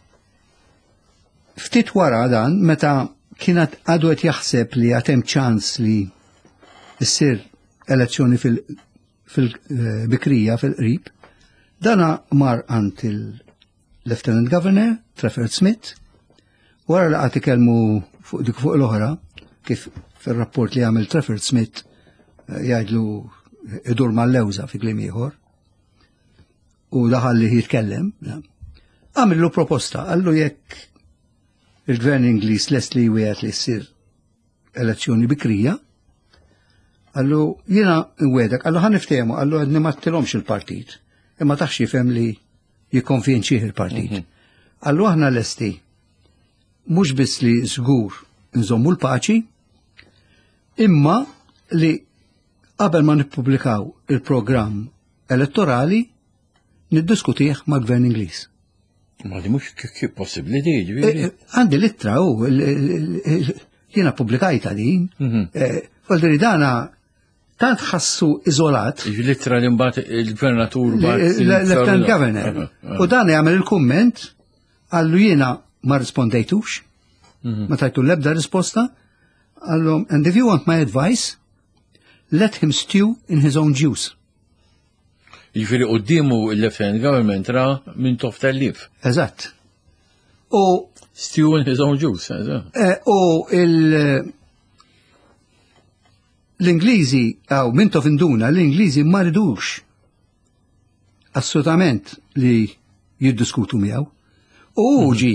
ftit wara dan meta kienet għadu qed jaħseb li għatem ċans li issir elezzjoni fil-bikrija fil-qrib, dana mar għand il-Lieutenant Governor Trafford Smith, wara li għati kelmu fuq l-oħra, kif fil-rapport li għamil Trafford Smith jgħidlu idur mal-lewza fi klim ieħor, u daħal li jitkellem, għamillu proposta, għallu jekk il-gvern Ingliż lest li wieħed li ssir elezzjoni bikrija, għallu jiena nwedek, għallu ħan niftehmu, għallu għadni ma t-tilomx il-partit, imma taħx jifhem li jikkonvinċih il-partit. Għallu aħna lesti, mhux biss li żgur nżommu l-paċi, imma li qabel ma nippubblikaw il-programm elettorali niddiskutih ma' gvern Ingliż. Ma di mhux kif possibbli di ġifieri. Għandi littra jiena pubblikajta din, għaldri dana tant ħassu iżolat. Littra li mbagħad il-gvernatur Lieutenant Governor. U dan jagħmel il-kumment għallu jiena ma rispondejtux, ma tajtu l-ebda risposta, għallu and if you want my advice, let him stew in his own juice. Jiġifieri qudiemu l-Lieutenant Government ra Mintoff tal-lif. Eżatt. U Stew in his own juice. U l-Ingliżi, Mintoff induna, l-Ingliżi ma ridux assolutament li jiddiskutu miegħu. U ġi.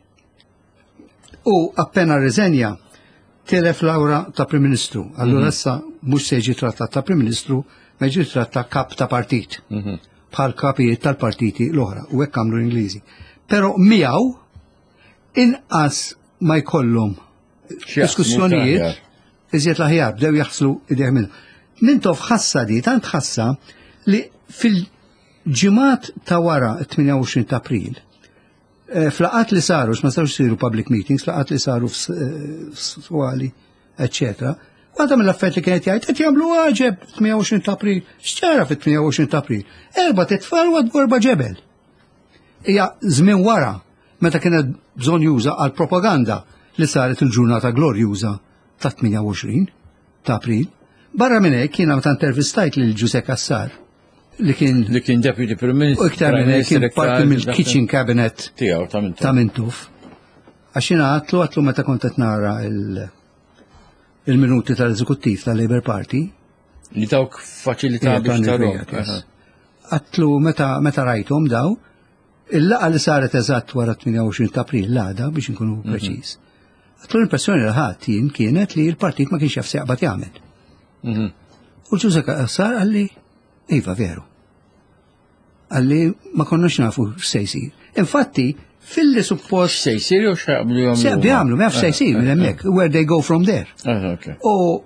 U appena reżenja telef Lawra ta' Prim Ministru. Allura issa mhux se jiġi trattat ta' Prim Ministru, ma jiġi trattat kap ta' partit. Bħal kapijiet tal-partiti l-oħra, u hekk għamlu l-Ingliżi. Però miegħu inqas ma jkollhom diskussjonijiet iżjed l-aħjar bdew jaħslu idejh minnu. Mintoff ħassa di, tant ħassa li fil-ġimgħat ta' wara 28 ta' April, flaqat li saru, ma stawx siru public meetings, flaqat li saru f'swali, eccetera. Għadha mill-affett li kienet jgħid qed jagħmlu għaġeb 28 ta' April. X'ċara fit-28 ta' April? Erba' titfal u gorba ġebel. Hija żmien wara meta kienet bżonn juża għal propaganda li saret il-ġurnata glorjuża ta' 28 ta' April. Barra minn hekk jiena meta intervistajt lil Giuseppe Cassar li kien Deputy Prime Minister. U iktar minn hekk kien parti mill-kitchen cabinet tiegħu ta' Mintoff. Għax jiena għatlu meta kont qed nara il-minuti tal-eżekuttiv tal-Labour Party. Li dawk faċilità biex tarok. Għatlu meta rajthom daw, il-laqa li saret eżatt wara 28 ta' April l-għada biex inkunu preċiż. Għatlu l-impressjoni li ħadd jien kienet li l-partit ma kienx jaf se jaqbad jagħmel. U Giuseppe Cassar għalli, iva veru. Għalli ma konnox nafu se jsir. Infatti, fil-li suppost. Se jsir jew x'jaqblu jagħmlu? Se jagħmlu, ma jaf se jsir minn hemmhekk, where they go from there. U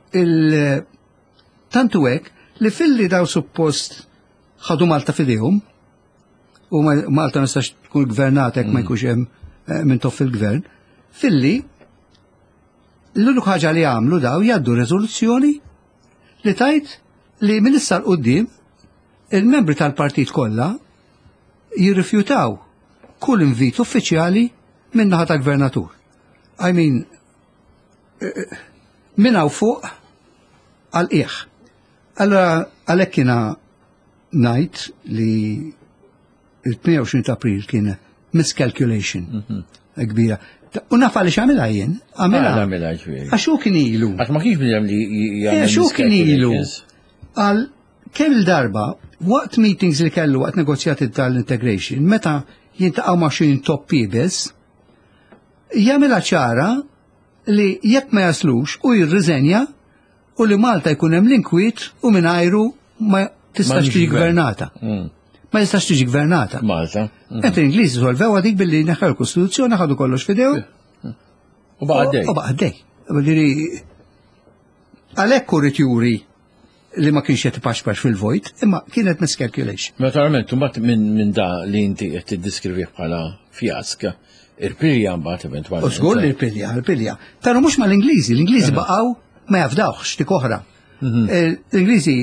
tantu hekk li fil-li daw suppost ħadu Malta fidejhom, u Malta nistax tkun gvernata hekk ma jkunx hemm Mintoff fil-gvern, fil-li l-unika ħaġa li għamlu daw jgħaddu riżoluzzjoni li tajt li minn issa l-qoddim il-membri tal-partit kollha jirrifjutaw kull invit uffiċjali minn naħa tal-gvernatur. I mean, minnaw fuq għal-qiegħ. Allora għalhekk jiena ngħid li il-28 ta' April kien miscalculation kbira. U nafa li x'għamilha jien, għamilha għax hu kien ilu. Għax ma kienx bidem li jagħmel. Għax hu kien ilu. Għal kemm il-darba waqt meetings li kellu waqt negozjati tal-integration, meta jintaqgħu ma' xi top peoples, jagħmilha ċara li jekk ma jaslux u jirriżenja u li Malta jkun hemm l-inkwiet u mingħajru ma tistax tiġi gvernata. Ma jistax tiġi gvernata. Malta. Qed l-Ingliżi solvew dik billi neħħu l-Kostituzzjoni ħadu kollox f'idejhom. U baqgħet U baqgħet għalhekk urid juri li ma kienx qed ipaxpax fil-vojt, imma kienet miscalculation. Naturalment, mbagħad minn da li inti qed tiddiskrivih bħala fjaska, irpilja mbagħad eventwalment. U żgur li irpilja. Però mhux mal-Ingliżi, l-Ingliżi baqgħu ma jafdawx tik oħra. L-Ingliżi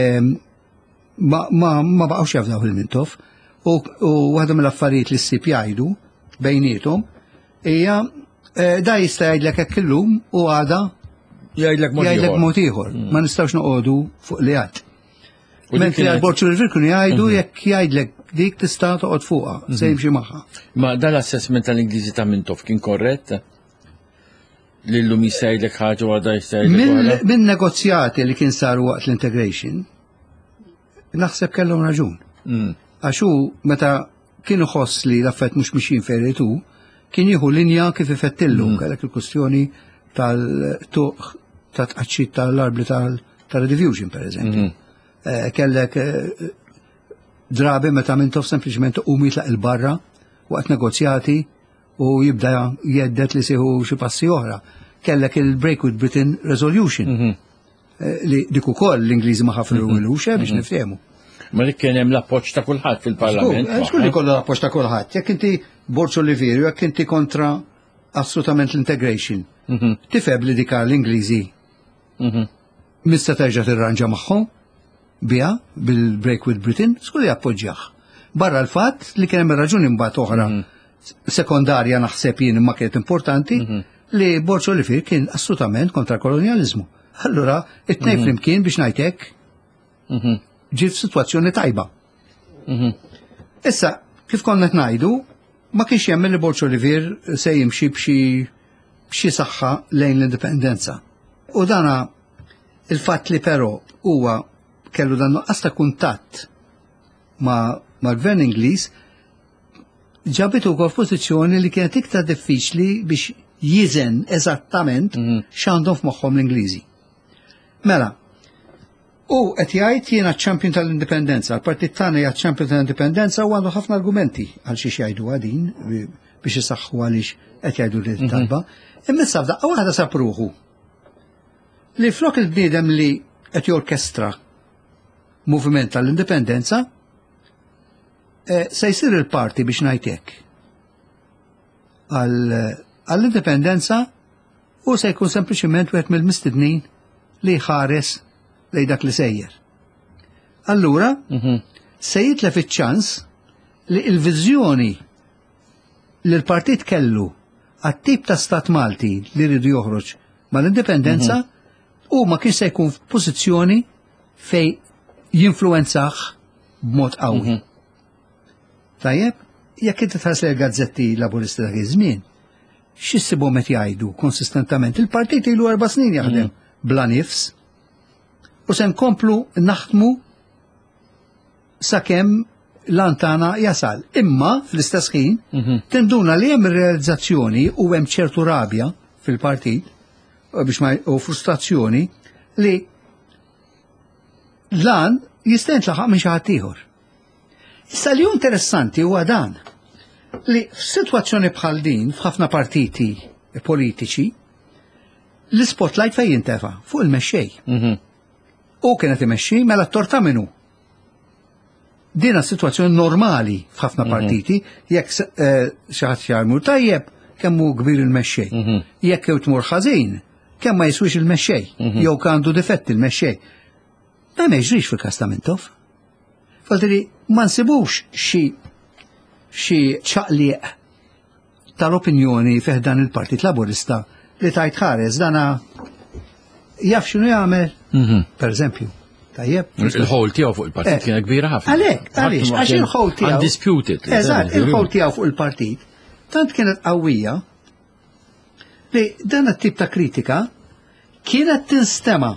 ma baqgħux jafdaw il-Mintoff u waħda mill-affarijiet li ssib jgħidu bejniethom hija da jista' jgħidlek hekk illum u għada jgħidlek mod ieħor. Ma nistgħux noqogħdu fuq li għad. Mentri għal-Borċu l-Virkun jgħidu jekk jgħidlek dik tista' toqgħod fuqha, se jimxi magħha. Ma dal-assessment tal-Ingliżi ta' Mintoff kien korrett? Li llum jista' jgħidlek ħaġa u għadha jista' jgħidlek Min negozjati li kien saru waqt l-integration, naħseb kellhom raġun. Għax hu meta kienu ħoss li l-affett mhux mixin ferritu, kien jieħu linja kif ifettillu kellek il-kwestjoni tal-tuq ta' tqaċċit tal-arbli tal-redifusion, per eżempju. Kellek drabi meta Mintoff sempliċement qum jitlaq il-barra waqt negozjati u jibda jeddet li sieħu xi passi oħra. Kellek il-Break with Britain Resolution. Li dik ukoll l-Ingliżi ma ħafrulux biex niftehmu. Ma dik kien hemm l-appoġġ ta' kulħadd fil-Parlament. Żgur li kollu l-appoġġ ta' kulħadd. Jekk inti Borċu Oliverio, jekk inti kontra assolutament l-integration. Tifhem li dika l-Ingliżi mista terġa' tirranġa magħhom biha bil-Break with Britain, żgur li appoġġjah. Barra l-fatt li kien hemm raġuni mbagħad oħra sekondarja naħseb jien imma kienet importanti li Borċu Oliverio kien assolutament kontra kolonializmu. Allura, it-tnejn flimkien biex ngħidlek ġi f'sitwazzjoni tajba. Issa, kif konna ngħidu, ma kienx jemmen li Borċ Olivier se jimxi b'xi saħħa lejn l-indipendenza. U dana il-fatt li però huwa kellu dan nuqqas ta' kuntatt mal-Gvern Ingliż ġabitu wkoll f'pożizzjoni li kienet iktar diffiċli biex jiżen eżattament x'għandhom f'moħħhom l-Ingliżi. Mela, u qed jgħid jiena ċ-champion tal-indipendenza, l-partit tagħna hija ċ-champion tal-indipendenza u għandu ħafna argumenti għal xi jgħidu għadin biex isaħħu għaliex qed jgħidu li talba. Imma issa f'daqqa waħda sapruħu li flok il-bniedem li qed jorkestra moviment tal-indipendenza se jsir il-parti biex ngħid hekk għall-indipendenza u se jkun sempliċement wieħed mill-mistednin li ħares lejn dak li sejjer. Allura se jitlef iċ-ċans li l-viżjoni li l-partit kellu għat-tip ta' stat Malti li rridu joħroġ mal-indipendenza u ma kien se jkun f'pożizzjoni fej jinfluenzah b'mod qawwi. Tajjeb, jekk inti tħares lejn gazzetti laburisti dak iż-żmien, x'issibhom qed jgħidu konsistentament. Il-partit ilu 4 snin jaħdem bla nifs u se nkomplu naħdmu sakemm l-antana jasal. Imma fl-istess ħin tinduna li hemm realizzazzjoni u hemm ċertu rabja fil-partit u frustrazzjoni li lan jista' jintlaħaq minn xi ħadd ieħor. Issa li hu interessanti huwa dan li f'sitwazzjoni bħal din f'ħafna partiti politiċi l-spotlight fejn jintefa' fuq il-mexxej. U kienet imexxi mela t-torta minnu. Dina situazzjoni normali f'ħafna partiti, jekk xi ħadd jagħmlu tajjeb kemm hu kbir il-mexxej. Jekk jew tmur ħażin, kemm ma jiswix il-mexxej, jew kandu difett il-mexxej. Ma meġrix fil-każ ta' Mintoff. Faltri ma nsibux xi ċaqliq tal-opinjoni fih dan il-Partit Laburista li tajt ħares dana jaf x'inhu jagħmel. Per eżempju, tajjeb. Il-ħol tiegħu fuq il-partit kien kbira ħafna. Għaliex, għax il-ħol tiegħu. Undisputed. Eżatt, il-ħol tiegħu fuq il-partit tant kienet qawwija li dan it-tip ta' kritika kienet tinstema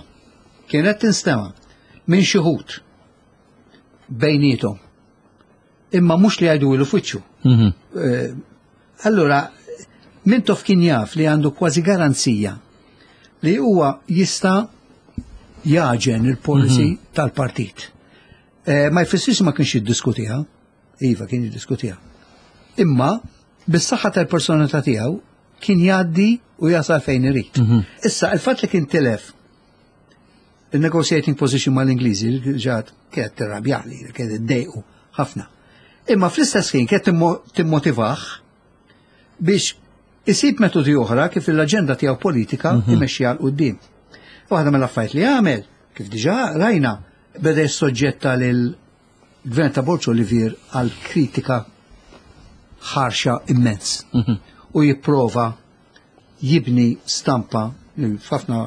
minn xi ħud bejnietom. Imma mhux li jgħidu l-uffiċċju. Allura, Mintoff kien jaf li għandu kważi garanzija li huwa jista' jaġen il-policy tal-partit. Ma jfissirx ma kienx jiddiskutiha, iva kien jiddiskutiha. Imma bis-saħħa tal-personalità tiegħu kien jgħaddi u jasal fejn irid. Issa il-fatt li kien tilef il-negotiating position mal-Ingliżi ġad kienet tirrabjali, kienet iddejqu ħafna. Imma fl-istess ħin kienet timmotivah biex isib metodi oħra kif l-aġenda tiegħu politika imexxiha l quddiem. Waħda mill-affarijiet li għamel, kif diġà rajna, beda jissoġġetta lil Gvern ta' Borċ Olivier għal kritika ħarxa immens u jipprova jibni stampa f'ħafna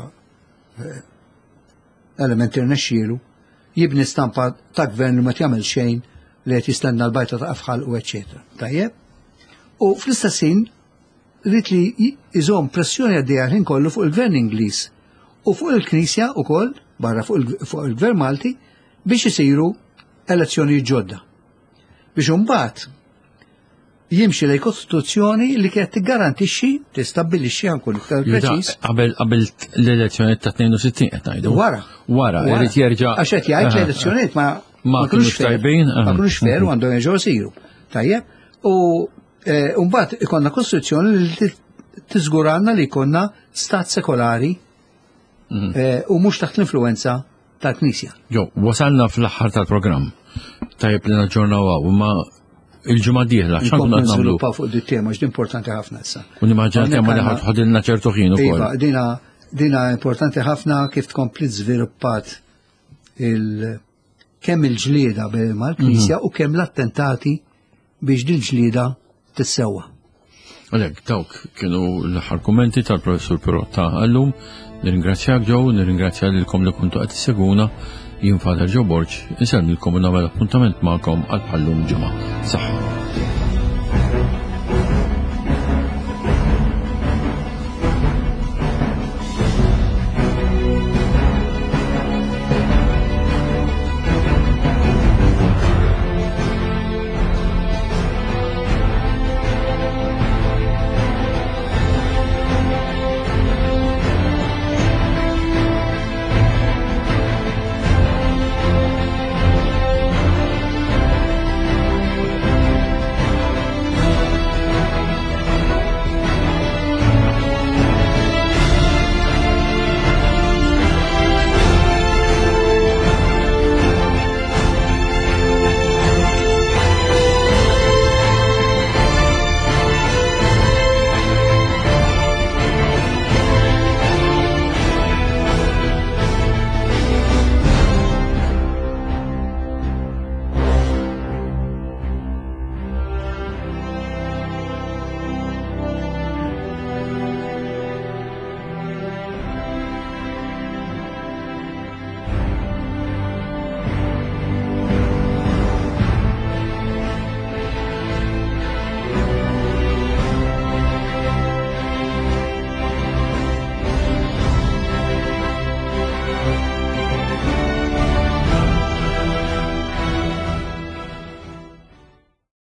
elementi rnexxielu, jibni stampa ta' gvern li ma jagħmel xejn li qed jistenna l-bajta ta' afħal u eċċetera. Tajjeb? U fl-istess ħin rrid li iżomm pressjoni għaddejja ħin kollu fuq il-Gvern Ingliż u fuq il-Knisja wkoll barra fuq il-Gvern Malti biex isiru elezzjoni ġodda. Biex imbagħad jimxi lejn kostituzzjoni li kienet tiggarantixxi tistabbilixxi ankun iktar preċiż. Qabel l-elezzjoni ta' 62 qed ngħidu. Wara, irid jerġa'. Għax qed jgħid l-elezzjonijiet ma kinux tajbin, ma kinux fer u għandhom jerġgħu isiru. Tajjeb? U mbagħad ikonna kostituzzjoni li tiżguranna li jkollna stat sekolari u mhux taħt l-influenza tal-Knisja. Ġo, wasalna fl-aħħar tal-programm. Tajjeb li naġġornaw ma il-ġimgħa d-dieħla x'għandna nagħmlu fuq dit tema importanti ħafna issa. U nimmaġina kemm li ħodilna ċertu ħin ukoll. Iva, dina importanti ħafna kif tkompli żviluppat kemm il-ġlieda mal-Knisja u kemm l-attentati biex din ġlieda tissewwa. Għalhekk dawk kienu l-aħħar kummenti tal-Professur Pirotta għallum. Nirringrazzjak ġew, nirringrazzja lilkom li kuntu qed tisseguna. Jien Fader Ġo Borċ, insellmilkom u nagħmel appuntament magħkom għal bħallum ġimgħa. Saħħa.